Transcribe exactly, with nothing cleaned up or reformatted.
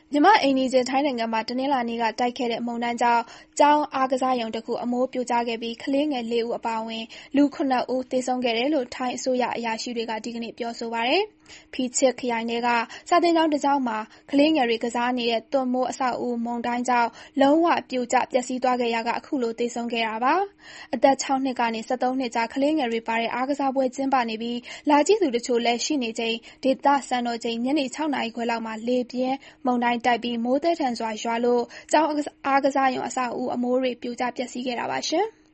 မြန်မာ့အိမ်နီးချင်းထိုင်းနိုင်ငံမှာတနင်္လာနေ့ကတိုက်ခဲ့တဲ့မုန်တိုင်းကြောင့်ကျောင်းအားကစားရုံတခုအမိုးပြိုကျခဲ့ပြီးကလေးငယ်လေးဦးအပါအဝင်လူခုနစ်ဦးသေဆုံးခဲ့တယ်လို့ထိုင်းအစိုးရအရာရှိတွေကဒီကနေ့ပြောဆိုပါတယ်။ ဖီချစ်ခရိုင်ထဲကစာသင်ကျောင်းတကျောင်းမှာကလေးငယ်တွေကစားနေတဲ့သွပ်မိုးအဆောက်အဦမုန်တိုင်းကြောင့်လုံးဝပြိုကျပျက်စီးသွားခဲ့ရာကအခုလိုသေဆုံးခဲ့တာပါ။အသက်ခြောက်နှစ်ကနေ ဆယ့်သုံးနှစ်ကြားကလေးငယ်တွေပါတဲ့အားကစားပွဲကျင်းပနေပြီးလာကြည့်သူတချို့လည်းရှိနေချိန်ဒေသစံတော်ချိန်ညနေခြောက်နာရီခွဲလောက်မှာလေပြင်းမုန်တိုင်းတိုက်ပြီးမိုးသည်းထန်စွာရွာလို့ကျောင်းအားကစားရုံအဆောက်အဦအမိုးတွေပြိုကျပျက်စီးခဲ့တာပါ။